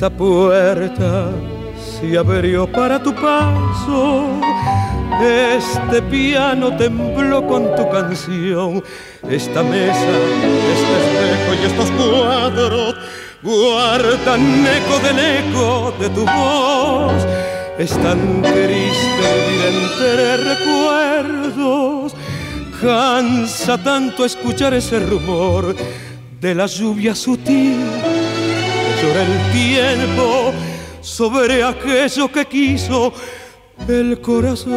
Esta puerta se abrió para tu paso, este piano tembló con tu canción, esta mesa, este espejo y estos cuadros guardan eco del eco de tu voz. Es tan triste vivir entre recuerdos, cansa tanto escuchar ese rumor de la lluvia sutil. Llora el tiempo sobre aquello que quiso el corazón.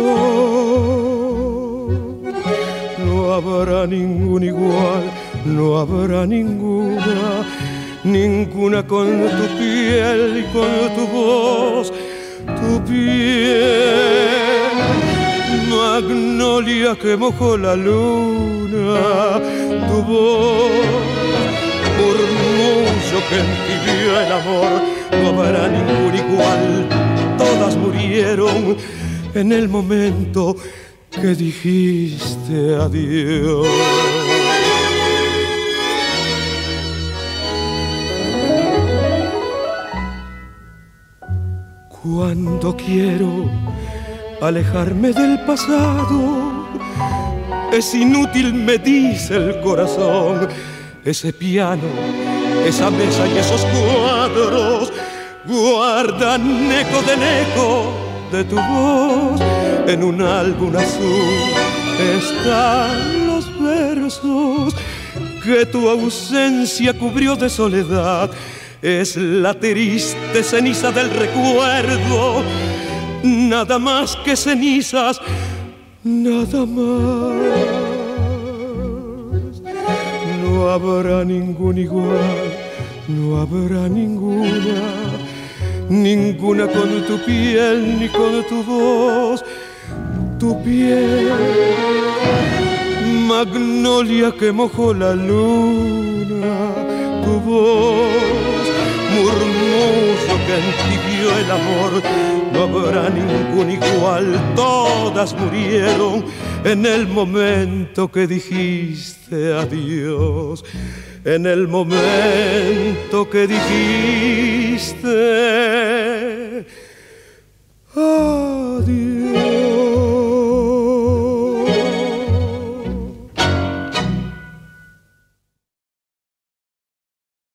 No habrá ningún igual, no habrá ninguna con tu piel y con tu voz. Tu piel, magnolia que mojó la luna, tu voz, murmullo que entibió el amor. No habrá ningún igual, todas murieron en el momento que dijiste adiós. Cuando quiero alejarme del pasado, es inútil, me dice el corazón. Ese piano, esa mesa y esos cuadros guardan eco del eco de tu voz. En un álbum azul están los versos que tu ausencia cubrió de soledad. Es la triste ceniza del recuerdo, nada más que cenizas, nada más. No habrá ningún igual, no habrá ninguna con tu piel ni con tu voz. Tu piel, magnolia que mojó la luna, tu voz, murmullo que entibió el amor. No habrá ningún igual, todas murieron en el momento que dijiste adiós. En el momento que dijiste